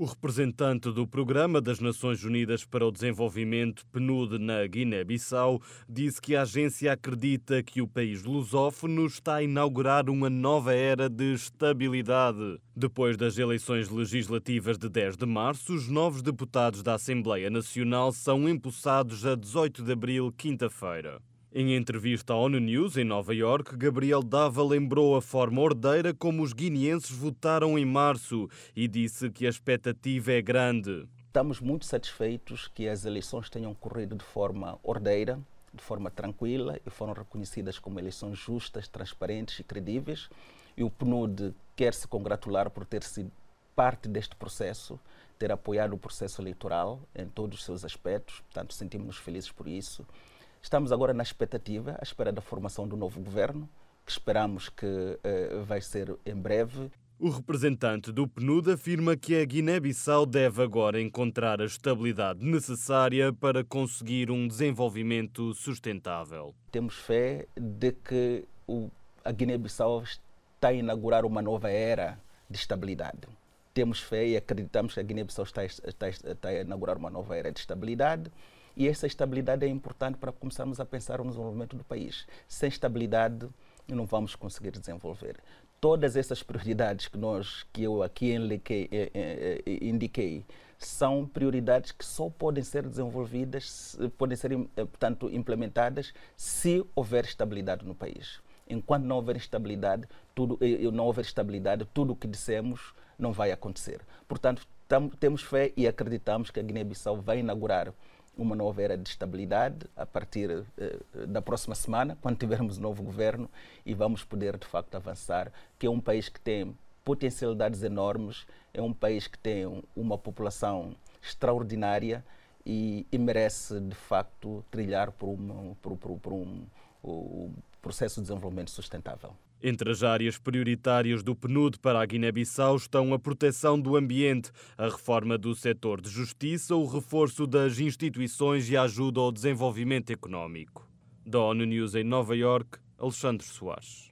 O representante do Programa das Nações Unidas para o Desenvolvimento, PNUD, na Guiné-Bissau, disse que a agência acredita que o país lusófono está a inaugurar uma nova era de estabilidade. Depois das eleições legislativas de 10 de março, os novos deputados da Assembleia Nacional são empossados a 18 de abril, quinta-feira. Em entrevista à ONU News, em Nova Iorque, Gabriel Dava lembrou a forma ordeira como os guineenses votaram em março e disse que a expectativa é grande. Estamos muito satisfeitos que as eleições tenham corrido de forma ordeira, de forma tranquila e foram reconhecidas como eleições justas, transparentes e credíveis. E o PNUD quer se congratular por ter sido parte deste processo, ter apoiado o processo eleitoral em todos os seus aspectos, portanto sentimos-nos felizes por isso. Estamos agora na expectativa, à espera da formação do novo governo, que esperamos que vai ser em breve. O representante do PNUD afirma que a Guiné-Bissau deve agora encontrar a estabilidade necessária para conseguir um desenvolvimento sustentável. Temos fé de que a Guiné-Bissau está a inaugurar uma nova era de estabilidade. Temos fé e acreditamos que a Guiné-Bissau está a inaugurar uma nova era de estabilidade. E essa estabilidade é importante para começarmos a pensar no desenvolvimento do país. Sem estabilidade, não vamos conseguir desenvolver. Todas essas prioridades que eu aqui indiquei, são prioridades que só podem ser desenvolvidas, podem ser, portanto, implementadas se houver estabilidade no país. Enquanto não houver estabilidade, tudo o que dissemos não vai acontecer. Portanto, temos fé e acreditamos que a Guiné-Bissau vai inaugurar uma nova era de estabilidade a partir da próxima semana, quando tivermos um novo governo, e vamos poder, de facto, avançar, que é um país que tem potencialidades enormes, é um país que tem uma população extraordinária e merece, de facto, trilhar por um processo de desenvolvimento sustentável. Entre as áreas prioritárias do PNUD para a Guiné-Bissau estão a proteção do ambiente, a reforma do setor de justiça, o reforço das instituições e a ajuda ao desenvolvimento económico. Da ONU News em Nova Iorque, Alexandre Soares.